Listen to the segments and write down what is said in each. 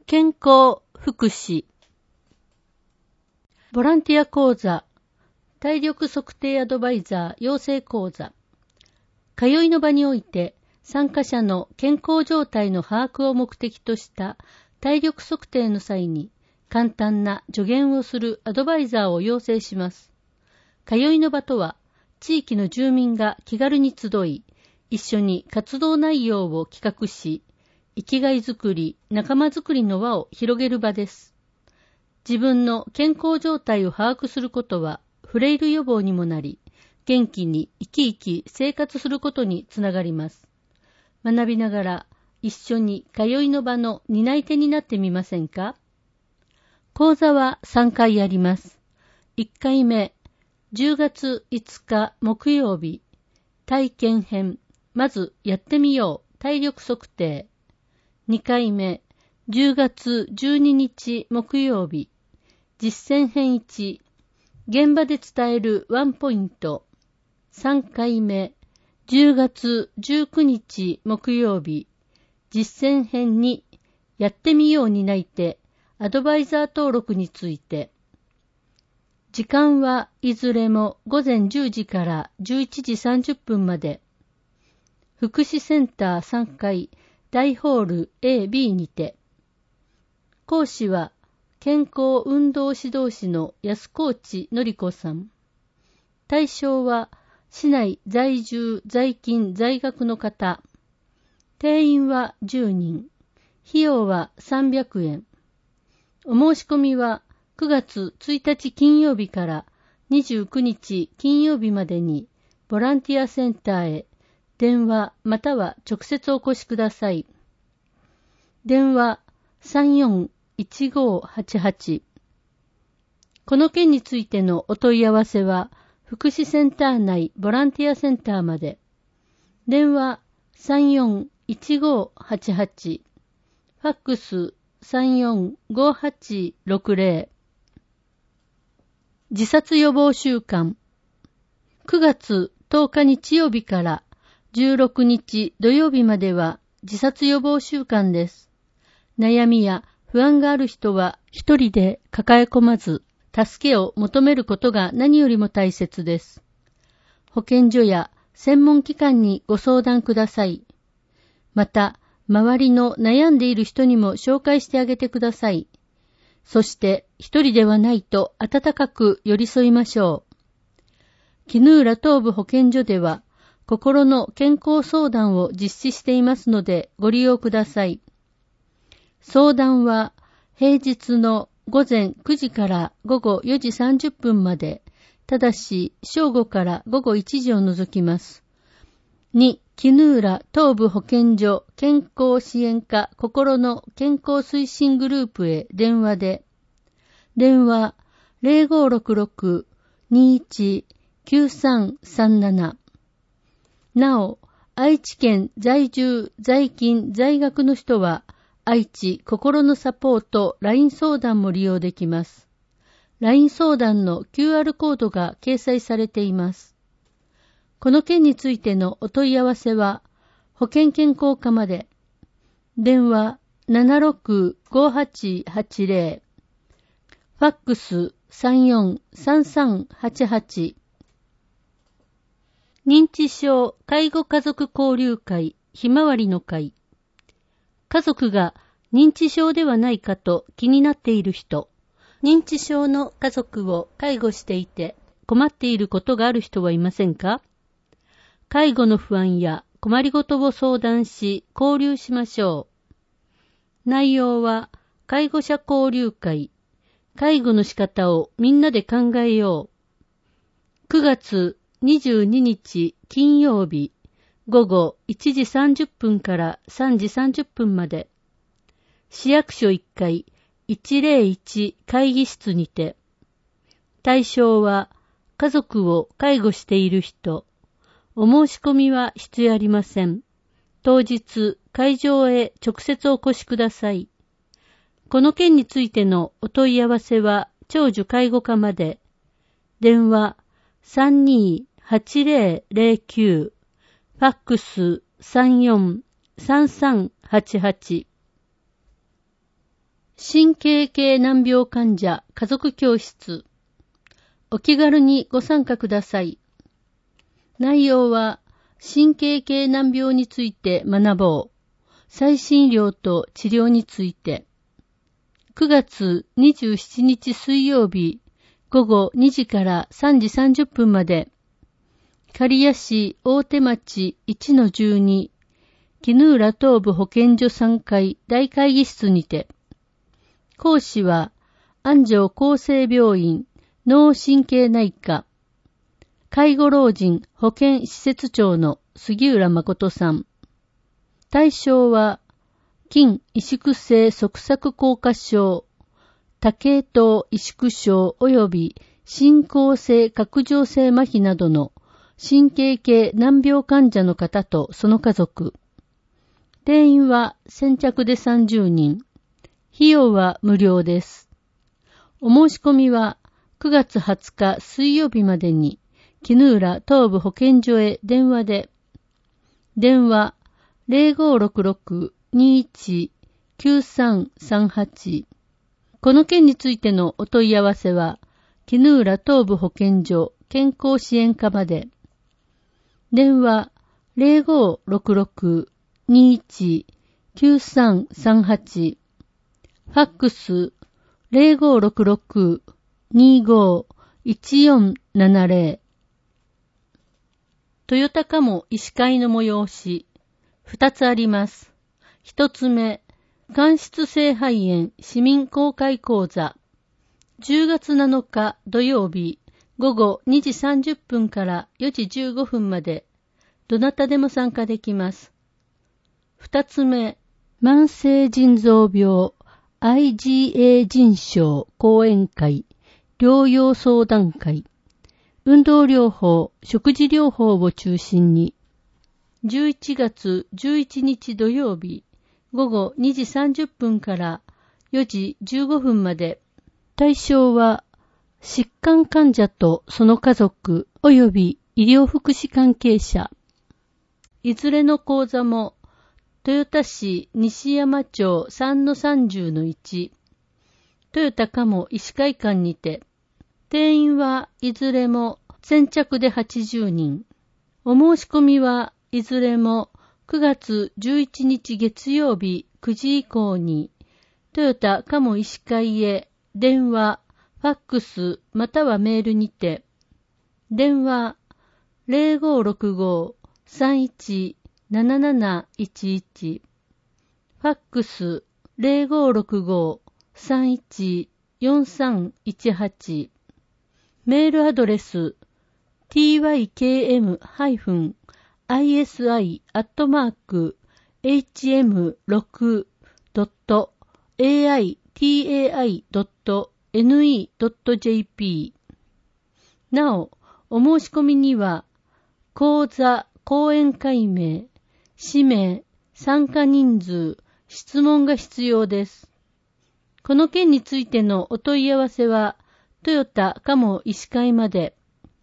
健康福祉ボランティア講座体力測定アドバイザー養成講座通いの場において参加者の健康状態の把握を目的とした体力測定の際に簡単な助言をするアドバイザーを養成します。通いの場とは地域の住民が気軽に集い一緒に活動内容を企画し生きがいづくり、仲間づくりの輪を広げる場です。自分の健康状態を把握することはフレイル予防にもなり、元気に生き生き生活することにつながります。学びながら一緒に通いの場の担い手になってみませんか？講座は3回あります。1回目、10月5日木曜日、体験編、まずやってみよう、体力測定。2回目、10月12日木曜日、実践編1、現場で伝えるワンポイント。3回目、10月19日木曜日、実践編2、やってみよう担い手、アドバイザー登録について。時間はいずれも午前10時から11時30分まで。福祉センター3階、大ホール A、B にて。講師は健康運動指導士の安河内典子さん。対象は市内在住在勤在学の方。定員は10人。費用は300円。お申し込みは9月1日金曜日から29日金曜日までにボランティアセンターへ電話または直接お越しください。電話341588。この件についてのお問い合わせは福祉センター内ボランティアセンターまで。電話341588。ファックス345860。自殺予防週間。9月10日日曜日から16日土曜日までは自殺予防週間です。悩みや不安がある人は一人で抱え込まず、助けを求めることが何よりも大切です。保健所や専門機関にご相談ください。また、周りの悩んでいる人にも紹介してあげてください。そして一人ではないと温かく寄り添いましょう。絹浦東部保健所では心の健康相談を実施していますのでご利用ください。相談は平日の午前9時から午後4時30分まで、ただし正午から午後1時を除きます。2、絹浦東部保健所健康支援課心の健康推進グループへ電話で、電話 0566-219337。なお、愛知県在住在勤在学の人は愛知心のサポート LINE 相談も利用できます。LINE 相談の QR コードが掲載されています。この件についてのお問い合わせは、保健健康課まで。電話765880。ファックス343388。認知症介護家族交流会ひまわりの会。家族が認知症ではないかと気になっている人、認知症の家族を介護していて困っていることがある人はいませんか？介護の不安や困りごとを相談し交流しましょう。内容は介護者交流会、介護の仕方をみんなで考えよう。9月22日金曜日午後1時30分から3時30分まで。市役所1階101会議室にて。対象は家族を介護している人。お申し込みは必要ありません。当日会場へ直接お越しください。この件についてのお問い合わせは長寿介護課まで。電話328009。ファックス343388。 神経系難病患者家族教室。お気軽にご参加ください。内容は、神経系難病について学ぼう。最新医療と治療について。9月27日水曜日、午後2時から3時30分まで、刈谷市大手町 1-12、絹浦東部保健所3階大会議室にて、講師は、安城厚生病院脳神経内科、介護老人保健施設長の杉浦誠さん。対象は、筋萎縮性側索硬化症、多系統萎縮症及び進行性拡張性麻痺などの神経系難病患者の方とその家族。定員は先着で30人。費用は無料です。お申し込みは9月20日水曜日までに絹浦東部保健所へ電話で。電話0566-21-9338。この件についてのお問い合わせは絹浦東部保健所健康支援課まで。電話0566-21-9338。ファックス0566-25-1470。トヨタカモ医師会の催し、2つあります。1つ目、間質性肺炎市民公開講座。10月7日土曜日午後2時30分から4時15分まで、どなたでも参加できます。2つ目、慢性腎臓病IgA 腎症講演会、療養相談会、運動療法、食事療法を中心に、11月11日土曜日、午後2時30分から4時15分まで、対象は、疾患患者とその家族及び医療福祉関係者。いずれの講座も、豊田市西山町 3-30-1、豊田カモ医師会館にて、定員はいずれも先着で80人。お申し込みはいずれも9月11日月曜日9時以降に、豊田カモ医師会へ電話、ファックスまたはメールにて、電話0565-317711、ファックス0565-314318、メールアドレス tykm-hm-hm.aitai.ne.jp。 なお、お申し込みには、講座、講演会名、氏名、参加人数、質問が必要です。この件についてのお問い合わせは、トヨタカモ医師会まで。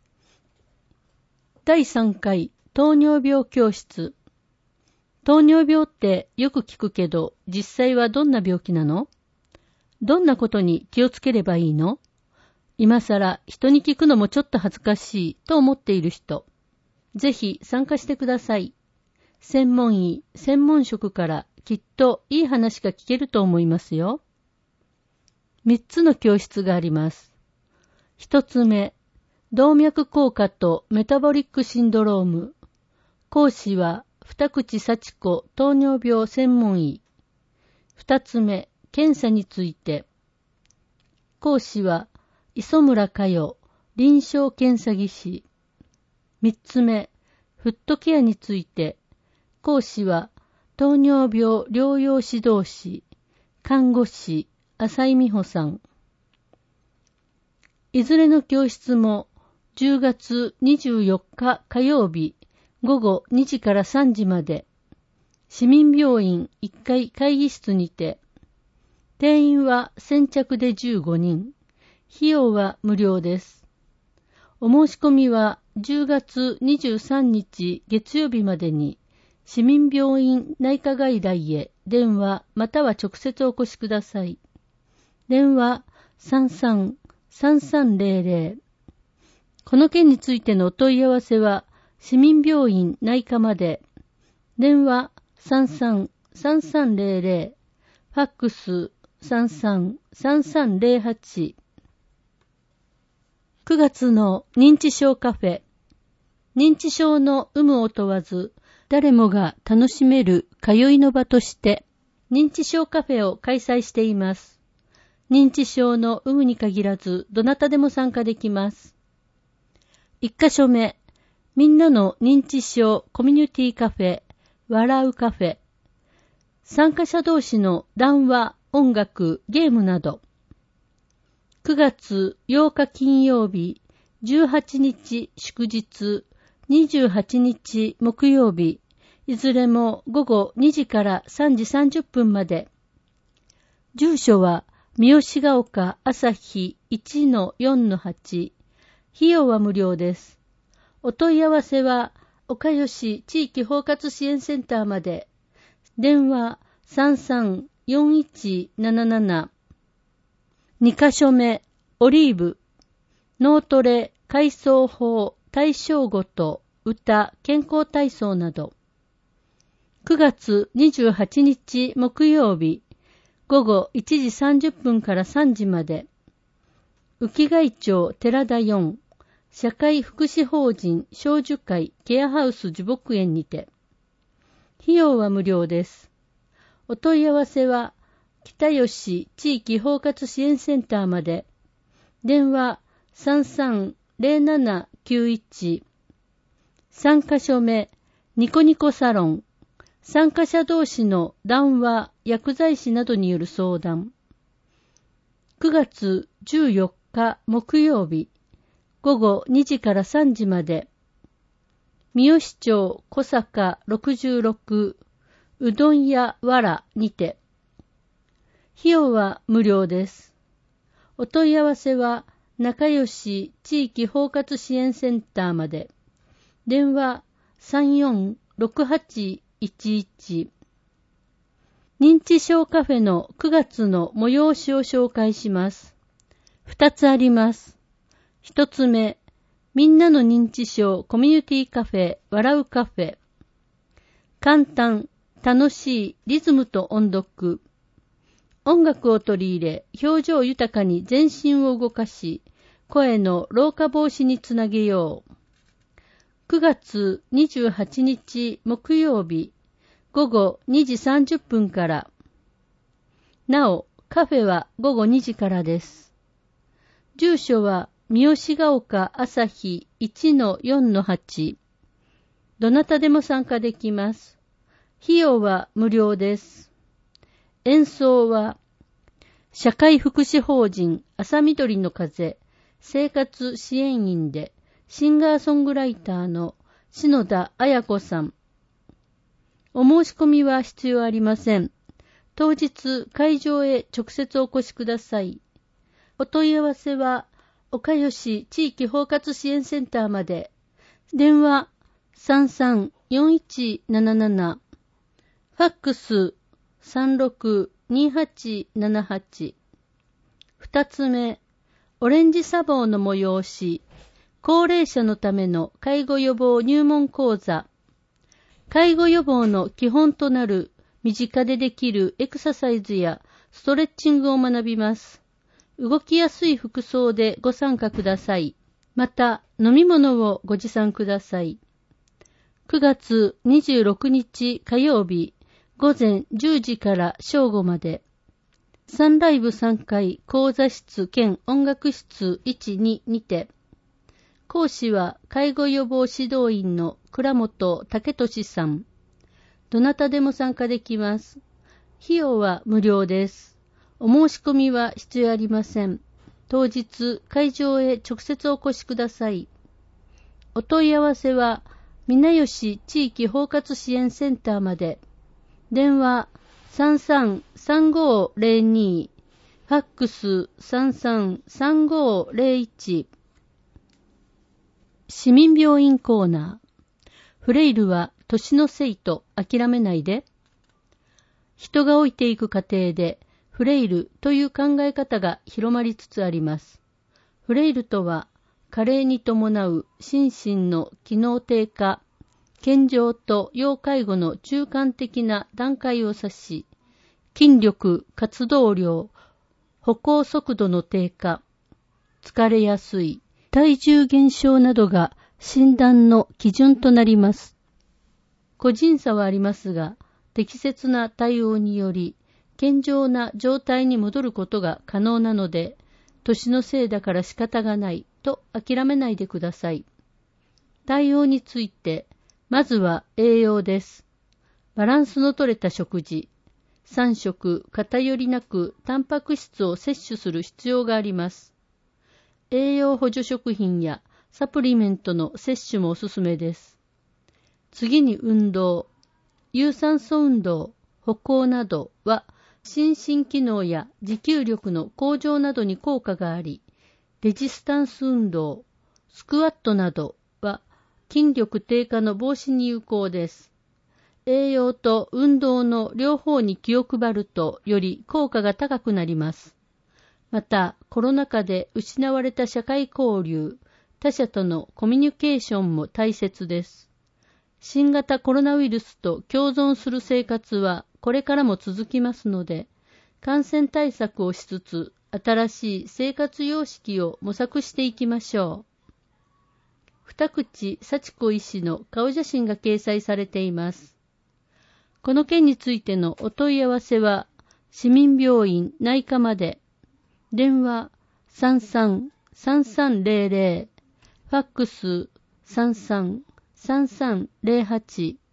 第3回糖尿病教室。糖尿病ってよく聞くけど、実際はどんな病気なの？どんなことに気をつければいいの？今更人に聞くのもちょっと恥ずかしいと思っている人。ぜひ参加してください。専門医、専門職からきっといい話が聞けると思いますよ。3つの教室があります。1つ目、動脈硬化とメタボリックシンドローム。講師は二口幸子糖尿病専門医。2つ目、検査について。講師は磯村佳代臨床検査技師。3つ目、フットケアについて。講師は糖尿病療養指導士、看護師、浅井美穂さん。いずれの教室も10月24日火曜日午後2時から3時まで、市民病院1階会議室にて、定員は先着で15人、費用は無料です。お申し込みは10月23日月曜日までに、市民病院内科外来へ電話または直接お越しください。 電話33-3300。この件についてのお問い合わせは、市民病院内科まで。電話33-3300。ファックス33-3308。9月の認知症カフェ。認知症の有無を問わず、誰もが楽しめる通いの場として、認知症カフェを開催しています。認知症の有無に限らず、どなたでも参加できます。1カ所目、みんなの認知症コミュニティカフェ、笑うカフェ。参加者同士の談話、音楽、ゲームなど。9月8日金曜日、18日祝日、28日木曜日、いずれも午後2時から3時30分まで。住所は三好ヶ丘朝日 1-4-8。費用は無料です。お問い合わせは岡吉地域包括支援センターまで。電話33-4177。2カ所目、オリーブ。脳トレ、海藻法、体小ごと、歌、健康体操など。9月28日木曜日、午後1時30分から3時まで。浮貝町寺田4、社会福祉法人小樹会ケアハウス樹木園にて。費用は無料です。お問い合わせは、北吉地域包括支援センターまで。電話33-0791。3カ所目、ニコニコサロン。参加者同士の談話、薬剤師などによる相談。9月14日木曜日、午後2時から3時まで。三好町小坂66、うどん屋わらにて。費用は無料です。お問い合わせは、仲良し地域包括支援センターまで。電話34-6811。認知症カフェの9月の催しを紹介します。2つあります。1つ目、みんなの認知症コミュニティカフェ笑うカフェ。簡単、楽しいリズムと音読。音楽を取り入れ、表情豊かに全身を動かし、声の老化防止につなげよう。9月28日木曜日、午後2時30分から。なお、カフェは午後2時からです。住所は三好ヶ丘朝日 1-4-8。どなたでも参加できます。費用は無料です。演奏は、社会福祉法人朝緑の風生活支援員で、シンガーソングライターの篠田彩子さん。お申し込みは必要ありません。当日会場へ直接お越しください。お問い合わせは、岡吉地域包括支援センターまで。電話33-4177。ファックス36-2878。2つ目、オレンジサボーの催し。高齢者のための介護予防入門講座。介護予防の基本となる身近でできるエクササイズやストレッチングを学びます。動きやすい服装でご参加ください。また、飲み物をご持参ください。9月26日火曜日、午前10時から正午まで。サンライブ3階講座室兼音楽室1-2にて。講師は介護予防指導員の倉本武俊さん。どなたでも参加できます。費用は無料です。お申し込みは必要ありません。当日会場へ直接お越しください。お問い合わせは皆吉地域包括支援センターまで。電話33-3502。ファックス33-3501。市民病院コーナー。フレイルは年のせいと諦めないで。人が老いていく過程でフレイルという考え方が広まりつつあります。フレイルとは、加齢に伴う心身の機能低下、健常と要介護の中間的な段階を指し、筋力、活動量、歩行速度の低下、疲れやすい、体重減少などが診断の基準となります。個人差はありますが、適切な対応により、健常な状態に戻ることが可能なので、年のせいだから仕方がないと諦めないでください。対応について、まずは栄養です。バランスの取れた食事、3食偏りなくタンパク質を摂取する必要があります。栄養補助食品やサプリメントの摂取もおすすめです。次に運動、有酸素運動、歩行などは心身機能や持久力の向上などに効果があり、レジスタンス運動、スクワットなどは筋力低下の防止に有効です。栄養と運動の両方に気を配るとより効果が高くなります。また、コロナ禍で失われた社会交流、他者とのコミュニケーションも大切です。新型コロナウイルスと共存する生活はこれからも続きますので、感染対策をしつつ、新しい生活様式を模索していきましょう。二口幸子医師の顔写真が掲載されています。この件についてのお問い合わせは、市民病院内科まで、電話33-3300、ファックス33-3308